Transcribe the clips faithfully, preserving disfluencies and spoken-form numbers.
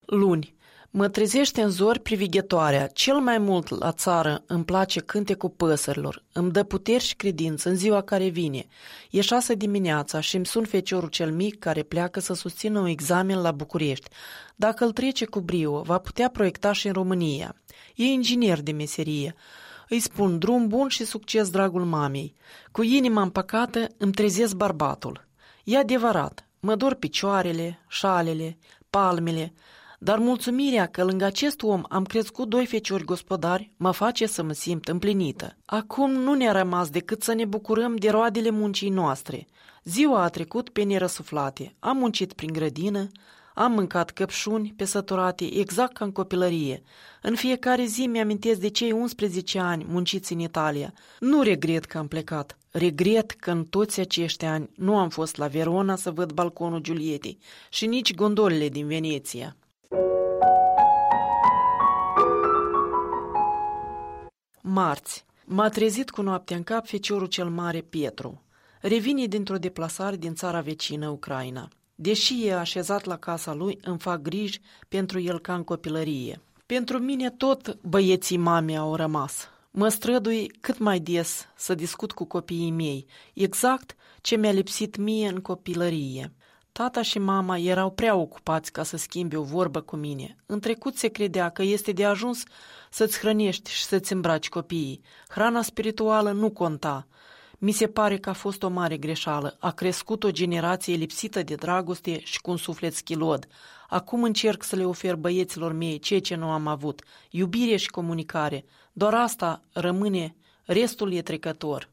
Luni. Mă trezește în zori privighetoarea. Cel mai mult la țară îmi place cântecul păsărilor. Îmi dă puteri și credință în ziua care vine. E șase dimineața și îmi sun feciorul cel mic care pleacă să susțină un examen la București. Dacă îl trece cu brio, va putea proiecta și în România. E inginer de meserie. Îi spun drum bun și succes, dragul mamei. Cu inima împăcată îmi trezesc bărbatul. E adevărat, mă dor picioarele, șalele, palmele, dar mulțumirea că lângă acest om am crescut doi feciori gospodari mă face să mă simt împlinită. Acum nu ne-a rămas decât să ne bucurăm de roadele muncii noastre. Ziua a trecut pe nerăsuflate. Am muncit prin grădină, am mâncat căpșuni pe săturate exact ca în copilărie. În fiecare zi mi-amintesc de cei unsprezece ani munciți în Italia. Nu regret că am plecat. Regret că în toți acești ani nu am fost la Verona să văd balconul Giulietei și nici gondolele din Veneția. Marți. M-a trezit cu noaptea în cap feciorul cel mare Pietru. Revine dintr-o deplasare din țara vecină, Ucraina. Deși e așezat la casa lui, îmi fac griji pentru el ca în copilărie. Pentru mine tot băieții mamei au rămas. Mă strădui cât mai des să discut cu copiii mei, exact ce mi-a lipsit mie în copilărie. Tata și mama erau prea ocupați ca să schimbe o vorbă cu mine. În trecut se credea că este de ajuns să-ți hrănești și să-ți îmbraci copiii. Hrana spirituală nu conta. Mi se pare că a fost o mare greșeală. A crescut o generație lipsită de dragoste și cu un suflet schilod. Acum încerc să le ofer băieților mei ceea ce nu am avut. Iubire și comunicare. Doar asta rămâne, restul e trecător.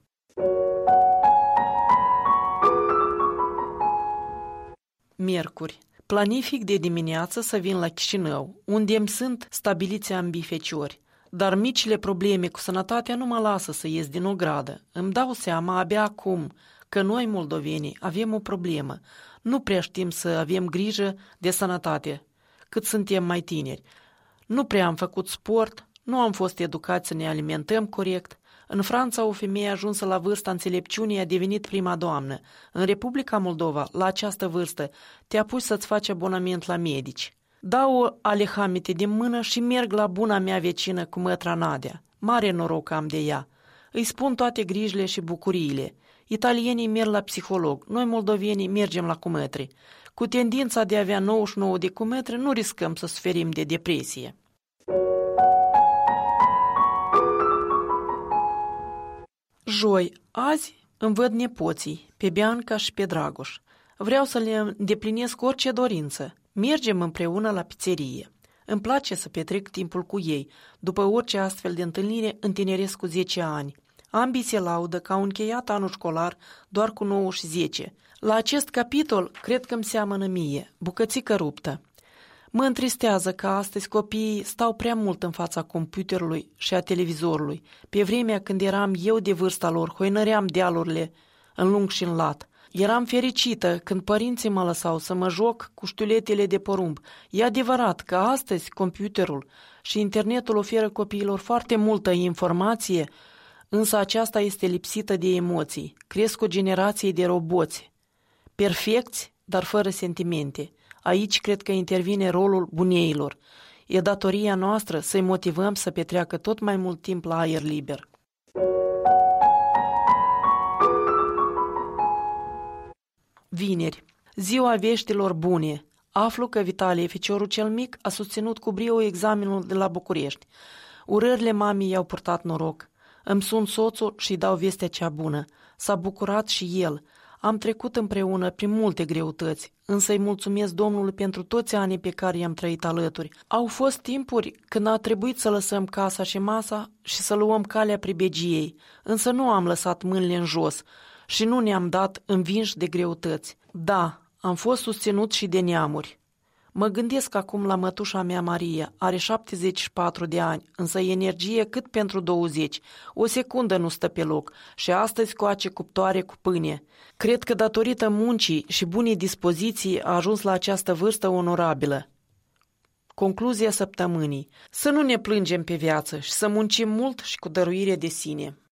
Miercuri. Planific de dimineață să vin la Chișinău, unde îmi sunt stabiliți ambii feciori. Dar micile probleme cu sănătatea nu mă lasă să ies din ogradă. Îmi dau seama abia acum că noi, moldovenii, avem o problemă. Nu prea știm să avem grijă de sănătate cât suntem mai tineri. Nu prea am făcut sport, nu am fost educați să ne alimentăm corect. În Franța, o femeie ajunsă la vârsta înțelepciunii a devenit prima doamnă. În Republica Moldova, la această vârstă, te apuci să-ți faci abonament la medici. Dau alehamite din mână și merg la buna mea vecină cu mătra Nadia. Mare noroc am de ea. Îi spun toate grijile și bucuriile. Italienii merg la psiholog, noi moldovenii mergem la cumătri. Cu tendința de a avea nouăzeci și nouă de cumătri, nu riscăm să suferim de depresie. Joi, azi îmi văd nepoții, pe Bianca și pe Dragoș. Vreau să le îndeplinesc orice dorință. Mergem împreună la pizzerie. Îmi place să petrec timpul cu ei. După orice astfel de întâlnire, întineresc cu zece ani. Ambii se laudă că au încheiat anul școlar doar cu nouă și zece. La acest capitol, cred că îmi seamănă mie, bucățică ruptă. Mă întristează că astăzi copiii stau prea mult în fața computerului și a televizorului. Pe vremea când eram eu de vârsta lor, hoinăream dealurile în lung și în lat. Eram fericită când părinții mă lăsau să mă joc cu știuletele de porumb. E adevărat că astăzi computerul și internetul oferă copiilor foarte multă informație, însă aceasta este lipsită de emoții. Cresc o generație de roboți, perfecți, dar fără sentimente. Aici cred că intervine rolul buneilor. E datoria noastră să-i motivăm să petreacă tot mai mult timp la aer liber. Vineri. Ziua veștilor bune. Aflu că Vitalie, feciorul cel mic, a susținut cu brio examenul de la București. Urările mamei i-au purtat noroc. Îmi sun soțul și-i dau vestea cea bună. S-a bucurat și el. Am trecut împreună prin multe greutăți, însă îi mulțumesc Domnului pentru toți anii pe care i-am trăit alături. Au fost timpuri când a trebuit să lăsăm casa și masa și să luăm calea pribegiei, însă nu am lăsat mâinile în jos și nu ne-am dat învinși de greutăți. Da, am fost susținut și de neamuri. Mă gândesc acum la mătușa mea Maria, are șaptezeci și patru de ani, însă energie cât pentru douăzeci. O secundă nu stă pe loc și astăzi coace cuptoare cu pâine. Cred că datorită muncii și bunei dispoziții a ajuns la această vârstă onorabilă. Concluzia săptămânii. Să nu ne plângem pe viață și să muncim mult și cu dăruire de sine.